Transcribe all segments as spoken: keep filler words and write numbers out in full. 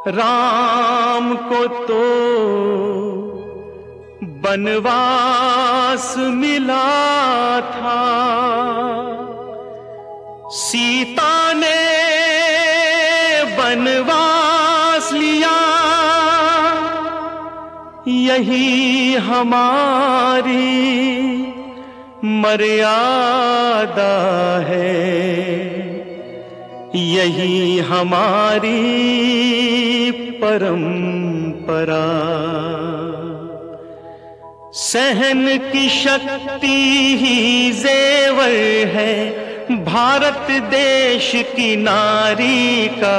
राम को तो बनवास मिला था, सीता ने बनवास लिया। यही हमारी मर्यादा है, यही हमारी परंपरा। सहन की शक्ति ही जेवर है भारत देश की नारी का,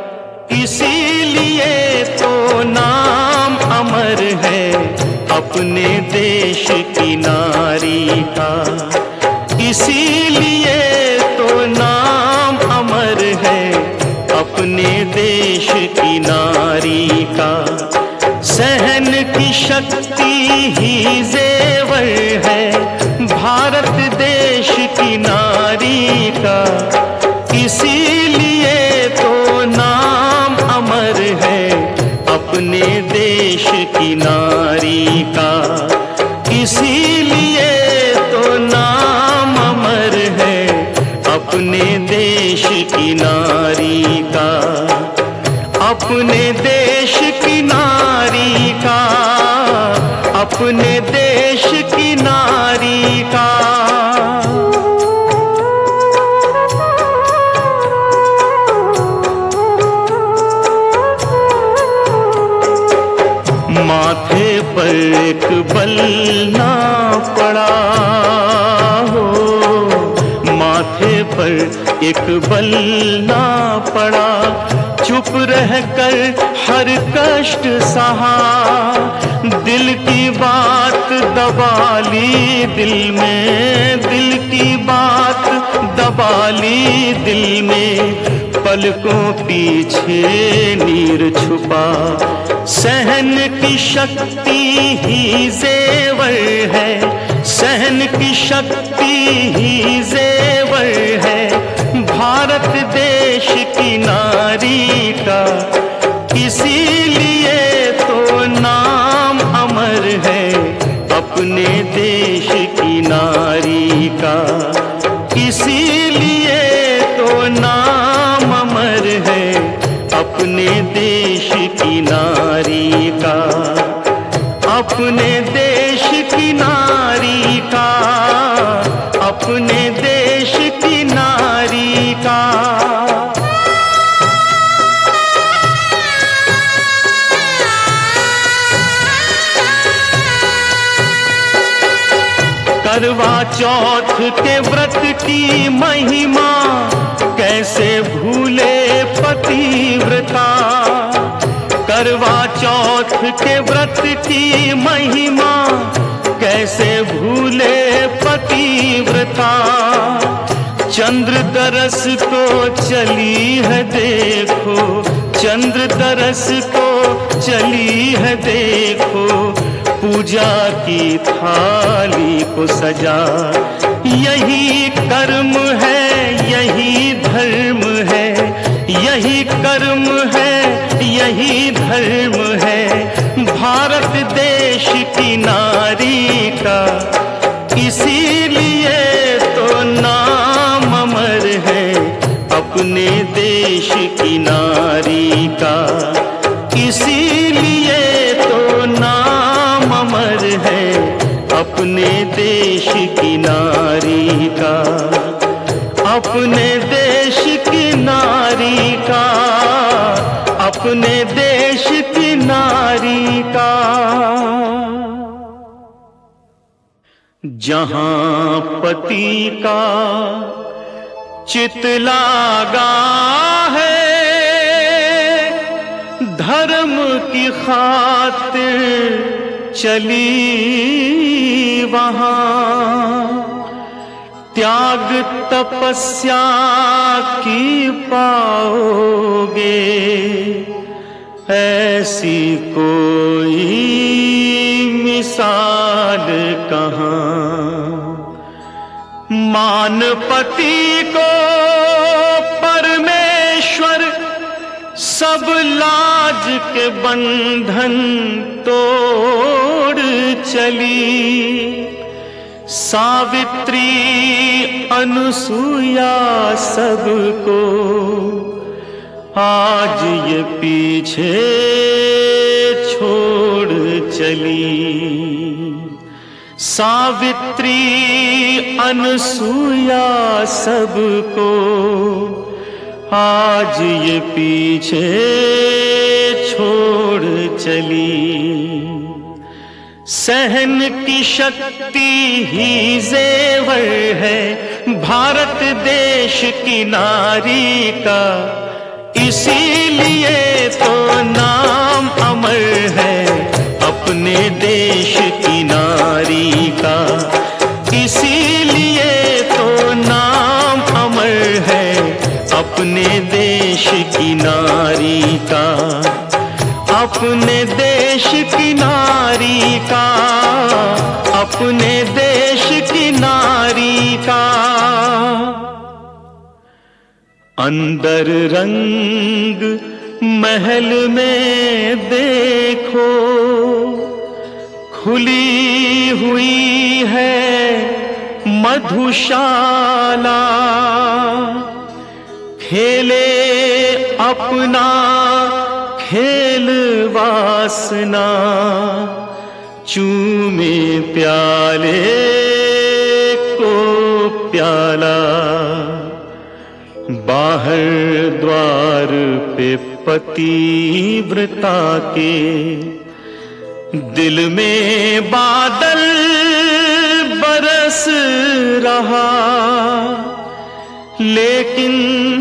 इसीलिए तो नाम अमर है अपने देश की नारी का। इसीलिए तो नाम अमर है अपने देश की नारी का। सहन की शक्ति ही जेवर है भारत देश की नारी का, इसीलिए तो नाम अमर है अपने देश की नारी का। इसीलिए तो नाम अमर है अपने देश की नारी का, अपने देश की नारी का, अपने देश की नारी का। माथे पर एक बल ना पड़ा हो, माथे पर एक बल ना पड़ा, चुप रहकर हर कष्ट सहा। दिल की बात दबा ली दिल में, दिल की बात दबा ली दिल में, पलकों पीछे नीर छुपा। सहन की शक्ति ही जेवर है, सहन की शक्ति ही जेवर है भारत देश की नारी का। इसीलिए तो नाम अमर है अपने देश की नारी का। इसीलिए तो नाम अमर है अपने देश की नारी का, अपने देश की नारी का, अपने देश की नारी का। करवा चौथ के व्रत की महिमा कैसे भूले पतिव्रता। करवा चौथ के व्रत की महिमा कैसे भूले पतिव्रता। चंद्र दरस को चली है देखो, चंद्र दरस को चली है देखो, पूजा की थाली को सजा। यही कर्म है, यही धर्म है, यही कर्म है, यही धर्म है भारत देश की नारी का। इसीलिए तो नाम अमर है अपने देश की नारी का। इसीलिए तो नाम अमर है अपने देश की नारी का, अपने देश की नारी का, अपने देश की नारी का। जहां पति का चित लागा है, धर्म की खातिर चली वहां, त्याग तपस्या की पाओगे ऐसी कोई मिसाल कहाँ। मान पति को परमेश्वर सब लाज बंधन तोड़ चली, सावित्री अनुसुया सबको आज ये पीछे छोड़ चली। सावित्री अनुसुया सबको आज ये पीछे छोड़ चली। सहन की शक्ति ही जेवर है भारत देश की नारी का, इसीलिए तो नाम अमर है अपने देश की नारी का। इसीलिए तो नाम अमर है अपने देश की नारी का, अपने देश की नारी का, अपने देश की नारी का। अंदर रंग महल में देखो खुली हुई है मधुशाला, खेले अपना खेल वासना, चूमे प्याले को प्याला। बाहर द्वार पे पतिव्रता के दिल में बादल बरस रहा, लेकिन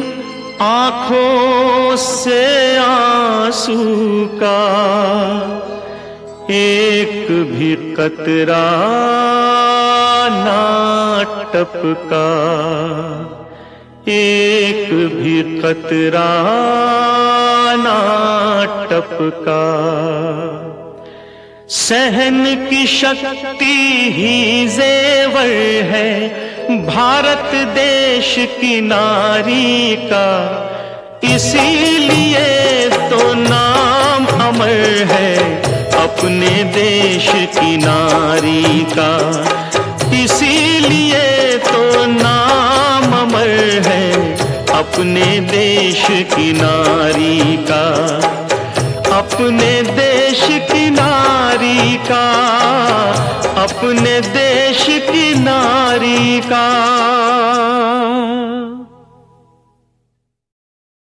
आंखों से आंसू का एक भी कतरा ना टपका, एक भी कतरा ना टपका। सहन की शक्ति ही जेवर है भारत देश की नारी का, इसीलिए तो नाम अमर है अपने देश की नारी का। इसीलिए तो नाम अमर है अपने देश की नारी का, अपने देश की नारी का, अपने देश की नारी का।